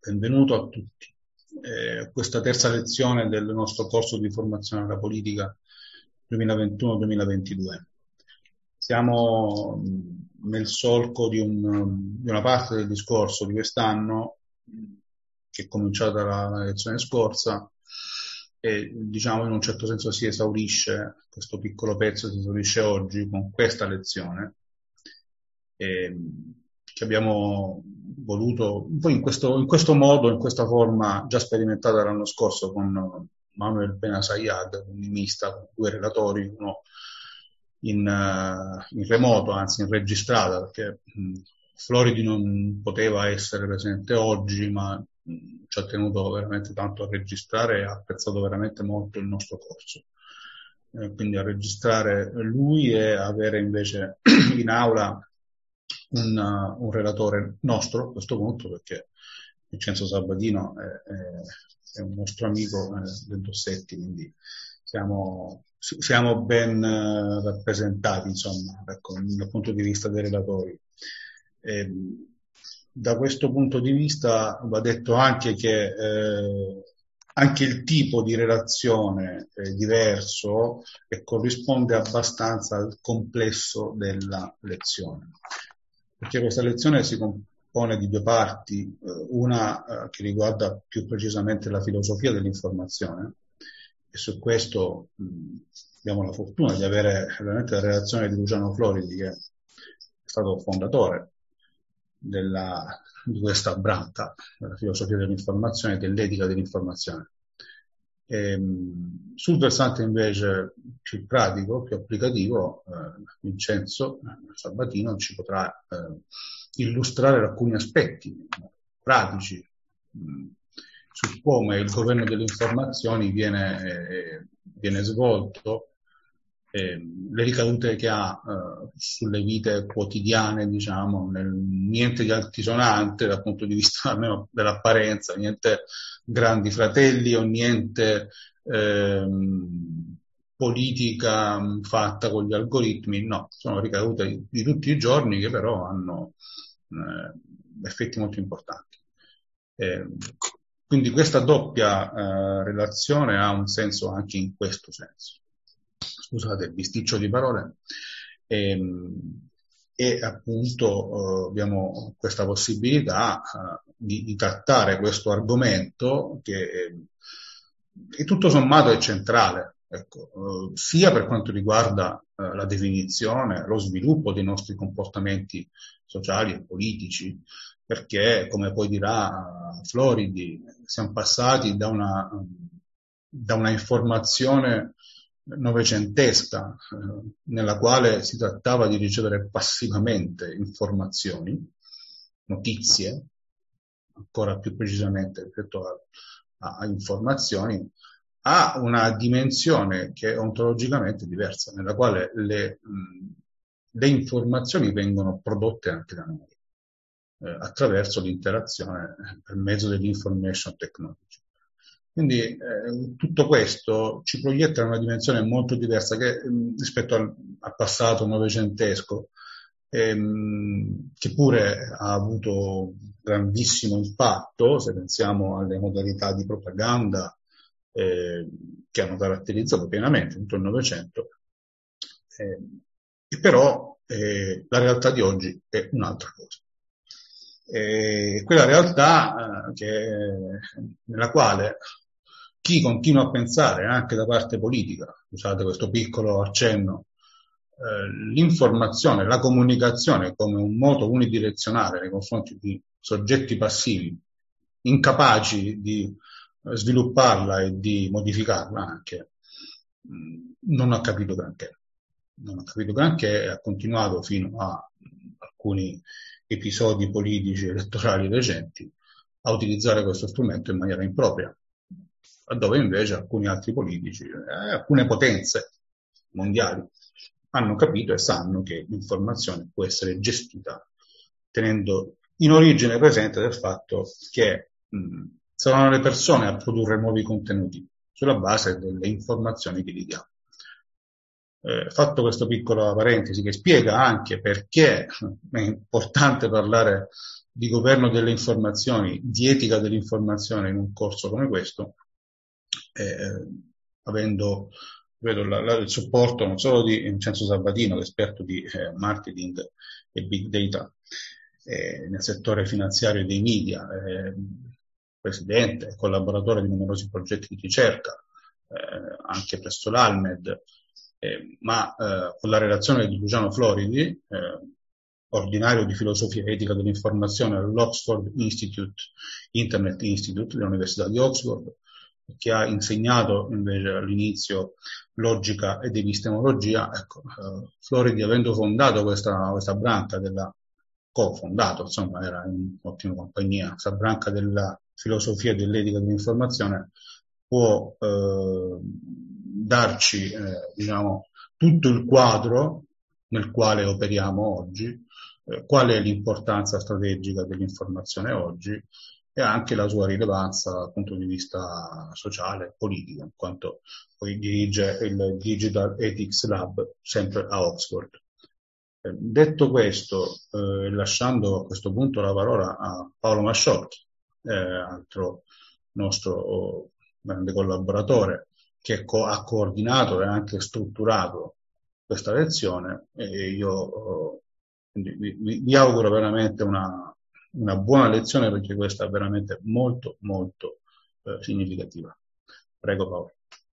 Benvenuto a tutti. Questa terza lezione del nostro corso di formazione alla politica 2021-2022. Siamo nel solco di una parte del discorso di quest'anno che è cominciata la lezione scorsa e diciamo in un certo senso si esaurisce, questo piccolo pezzo si esaurisce oggi con questa lezione che abbiamo voluto poi in questo modo, in questa forma già sperimentata l'anno scorso con Manuel Benasayad, un mista, con due relatori, uno in remoto, anzi in registrata, perché Floridi non poteva essere presente oggi, ma ci ha tenuto veramente tanto a registrare e ha apprezzato veramente molto il nostro corso. Quindi a registrare lui e avere invece in aula un relatore nostro a questo punto, perché Vincenzo Sabatino è un nostro amico del Dossetti, quindi siamo ben rappresentati, insomma, ecco, dal punto di vista dei relatori. Da questo punto di vista va detto anche che anche il tipo di relazione è diverso e corrisponde abbastanza al complesso della lezione. Perché questa lezione si compone di due parti, una che riguarda più precisamente la filosofia dell'informazione, e su questo abbiamo la fortuna di avere veramente la relazione di Luciano Floridi, che è stato fondatore di questa branca, della filosofia dell'informazione e dell'etica dell'informazione. Sul versante invece più pratico, più applicativo, Vincenzo Sabatino ci potrà illustrare alcuni aspetti pratici su come il governo delle informazioni viene svolto, le ricadute che ha sulle vite quotidiane, diciamo, niente di altisonante dal punto di vista almeno dell'apparenza, niente grandi fratelli o niente politica fatta con gli algoritmi, no, sono ricadute di tutti i giorni che però hanno effetti molto importanti. Quindi questa doppia relazione ha un senso anche in questo senso. Scusate il bisticcio di parole, e appunto abbiamo questa possibilità di trattare questo argomento che tutto sommato è centrale, ecco, sia per quanto riguarda la definizione, lo sviluppo dei nostri comportamenti sociali e politici, perché come poi dirà Floridi, siamo passati da una informazione novecentesca, nella quale si trattava di ricevere passivamente informazioni, notizie, ancora più precisamente rispetto a informazioni, a una dimensione che è ontologicamente diversa, nella quale le informazioni vengono prodotte anche da noi, attraverso l'interazione per mezzo dell'information technology. Quindi tutto questo ci proietta in una dimensione molto diversa che, rispetto al passato novecentesco, che pure ha avuto grandissimo impatto, se pensiamo alle modalità di propaganda che hanno caratterizzato pienamente tutto il Novecento, e però la realtà di oggi è un'altra cosa. Quella realtà nella quale chi continua a pensare, anche da parte politica, scusate questo piccolo accenno, l'informazione, la comunicazione come un modo unidirezionale nei confronti di soggetti passivi, incapaci di svilupparla e di modificarla anche, non ha capito granché. Non ha capito granché e ha continuato fino a alcuni episodi politici elettorali recenti a utilizzare questo strumento in maniera impropria, laddove invece alcuni altri politici, alcune potenze mondiali hanno capito e sanno che l'informazione può essere gestita tenendo in origine presente del fatto che saranno le persone a produrre nuovi contenuti sulla base delle informazioni che gli diamo. Fatto questa piccola parentesi che spiega anche perché è importante parlare di governo delle informazioni, di etica dell'informazione in un corso come questo, avendo vedo il supporto non solo di Vincenzo Sabatino, esperto di marketing e big data nel settore finanziario e dei media, presidente e collaboratore di numerosi progetti di ricerca, anche presso l'Almed, ma con la relazione di Luciano Floridi, ordinario di filosofia e etica dell'informazione all'Oxford Institute, Internet Institute dell'Università di Oxford, che ha insegnato invece all'inizio logica ed epistemologia. Ecco, Floridi, avendo fondato questa branca cofondato, insomma, era in ottima compagnia, questa branca della filosofia e dell'etica dell'informazione, può darci, diciamo, tutto il quadro nel quale operiamo oggi, qual è l'importanza strategica dell'informazione oggi e anche la sua rilevanza dal punto di vista sociale e politico, in quanto poi dirige il Digital Ethics Lab sempre a Oxford. Detto questo, lasciando a questo punto la parola a Paolo Masciocchi, altro nostro grande collaboratore, che ha coordinato e anche strutturato questa lezione, e io vi auguro veramente una buona lezione, perché questa è veramente molto molto significativa. Prego Paolo.